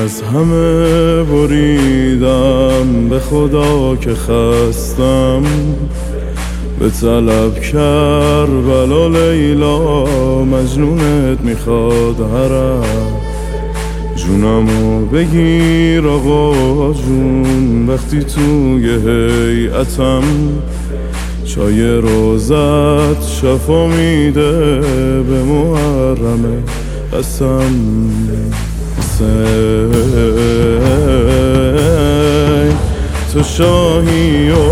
از همه بریدم، به خدا که خستم. به طلب کربلا لیلا، مجنونت میخواد حرم. جونمو بگیر آقا جون، وقتی توی هیئتم. چای روزت شفا میده به محرم قسم. تو شاهی و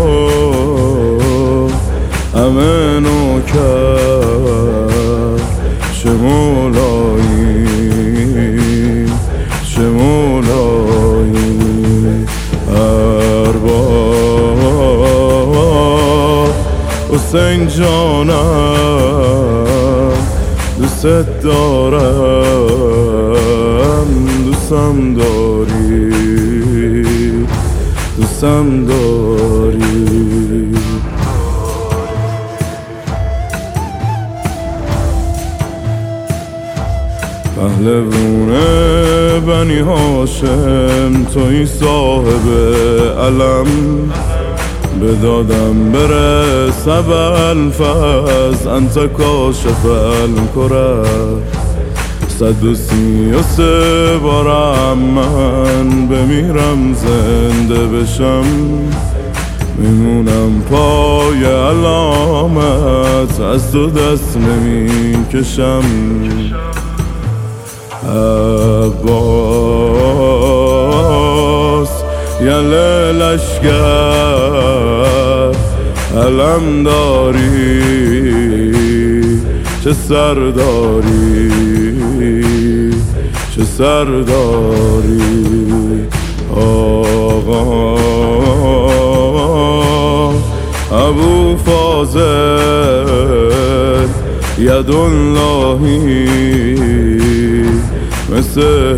همه نوکر، چه مولایی چه مولایی. ارباب حسین جانم، دوست دارم، دوستم داری، دوستم داری. پهلوونه بنی هاشم، توی صاحب علم. به دادم برس ابوالفضل، انت کاشف الکرب. 133 بارم من بمیرم زنده بشم. میمونم پای علامت، از تو دست نمیکشم. عباس یله لشگر، علم داری چه سرداری، چه سرداری. آقا ابو فاضل یداللهی، مثل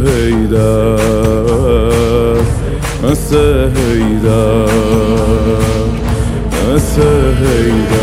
حیدر، مثل حیدر، مثل حیدر.